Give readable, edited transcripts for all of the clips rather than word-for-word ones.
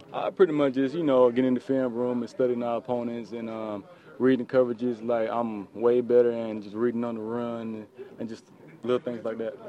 I pretty much just, get in the film room and studying our opponents and reading coverages. Like, I'm way better and just reading on the run and just little things like that.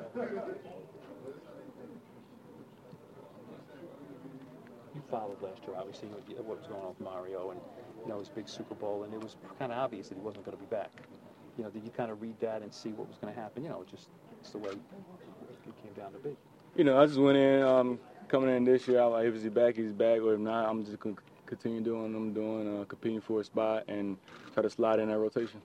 You followed last year, obviously, what was going on with Mario and, his big Super Bowl, and it was kind of obvious that he wasn't going to be back. Did you kind of read that and see what was going to happen? Just it's the way it came down to be. I just went in, coming in this year, I was like, if he's back, he's back, or if not, I'm just going to continue doing what I'm doing, competing for a spot and try to slide in that rotation.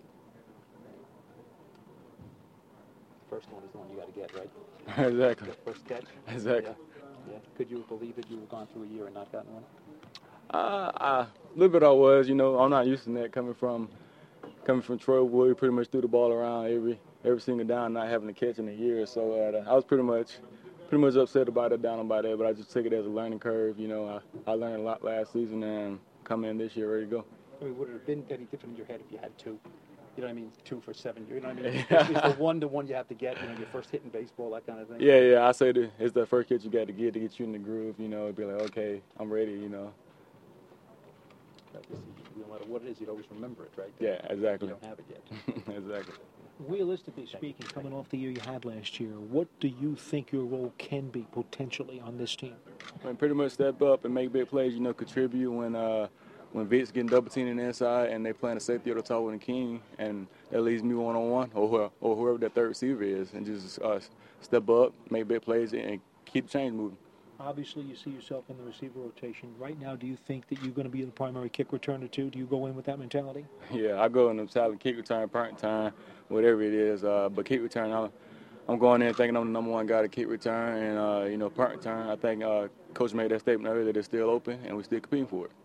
The first one is the one you got to get, right? Exactly. The first catch? Exactly. Yeah. Could you believe that you were gone through a year and not gotten one? A little bit I was, I'm not used to that coming from Troy, where we pretty much threw the ball around every single down, not having to catch in a year. So I was pretty much upset about it down by there, but I just took it as a learning curve. I learned a lot last season and coming in this year ready to go. I mean, would it have been any different in your head if you had two? You know what I mean? 2 for 7 years. You know what I mean? It's the one you have to get, your first hit in baseball, that kind of thing. Yeah. I say it's the first hit you got to get you in the groove. It'd be like, okay, I'm ready. No matter what it is, you'd always remember it, right? Yeah, exactly. You don't have it yet. Exactly. Realistically speaking, coming off the year you had last year, what do you think your role can be potentially on this team? I mean, pretty much step up and make big plays. Contribute when Vic's getting double teamed in the inside and they playing a safety or the top with the king, and that leaves me one-on-one or whoever that third receiver is, and just step up, make big plays, and keep the chains moving. Obviously, you see yourself in the receiver rotation. Right now, do you think that you're going to be the primary kick returner too? Do you go in with that mentality? Yeah, I go in the solid kick return, punt time, whatever it is. But kick return, I'm going in thinking I'm the number one guy to kick return, and punt return. I think Coach made that statement earlier that it's still open, and we're still competing for it.